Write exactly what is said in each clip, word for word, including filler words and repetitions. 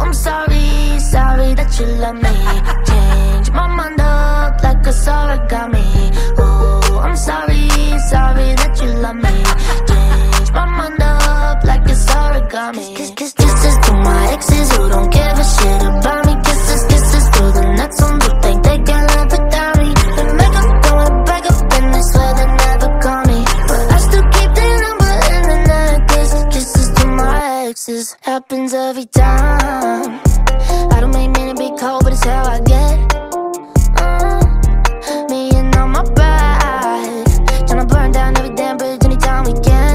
I'm sorry, sorry that you love me. Change my mind up like a origami. Oh, I'm sorry, sorry that you love me. Change my mind up like it's origami. Kiss, kiss, kisses to my exes who don't give a shit about me. Kisses, kisses to the next ones who think they can live without me. They make up, don't wanna break up, and they swear they never call me, but I still keep their number in the necklace. Kisses to my exes, happens every time. I don't make men be cold, but it's how I get. uh, Me and all my pride, tryna burn down every damn bridge anytime we can.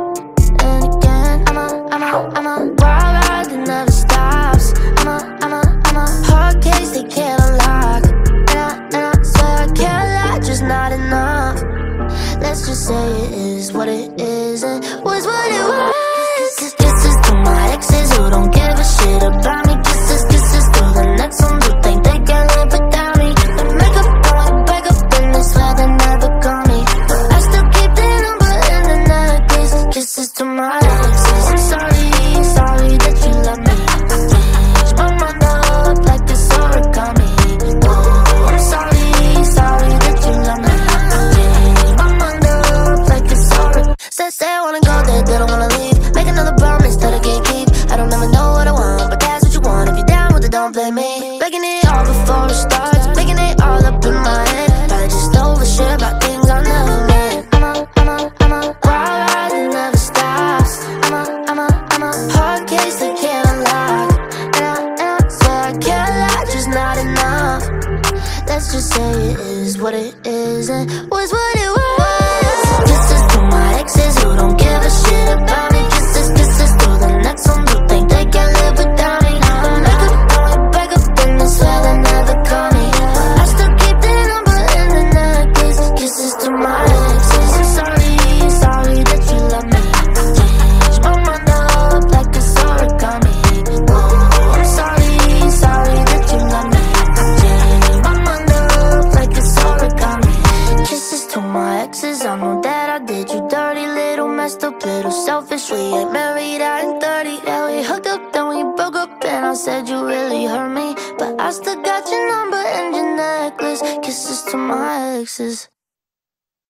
And again, I'm a, I'm a, I'm a wild ride that never stops. I'm a, I'm a, I'm a hard case they can't unlock. And I, and I swear I can't lie, just not enough. Let's just say it is what it is and was what it was. Kisses to my exes who don't give a shit about me. Kisses, kisses to the next ones who think they can live without me. They make up, don't wanna break up, and they swear they never call me, but I still keep their number in the necklace. Kisses to my exes. I'm sorry, sorry that you love me. Change my mind up like it's origami. Oh, I'm sorry, sorry that you love me. Change my mind up like it's origami. Say, say I wanna go there, they don't wanna leave. Make another promise that I can't keep. I don't ever know what I want, but that's what you want. If you're down with it, don't blame me. Breaking it all before it starts, making it all up in my head. Probably just overshare about things I never meant. I'm a, I'm a, I'm a wild ride that never stops. I'm a, I'm a, I'm a hard case they can't unlock. And I, and I swear I can't lie, just not enough. Let's just say it is what it is and was what it was. Kisses to my exes who don't give a shit about me. Kisses, kisses to the next ones who think they can live without me. They make up, don't wanna break up, and they swear they never call me, but I still keep their number in the necklace. Kisses to my exes. I'm sorry, sorry that you love me. Change my mind up like it's origami. Oh, I'm sorry, sorry that you love me. Change my mind up like it's origami. Kisses to my exes, I know that I did you dirty, little messed up, little selfish. We ain't married out in thirty. Yeah, we hooked up, then we broke up, and I said you really hurt me, but I still got your number and your necklace. Kisses to my exes.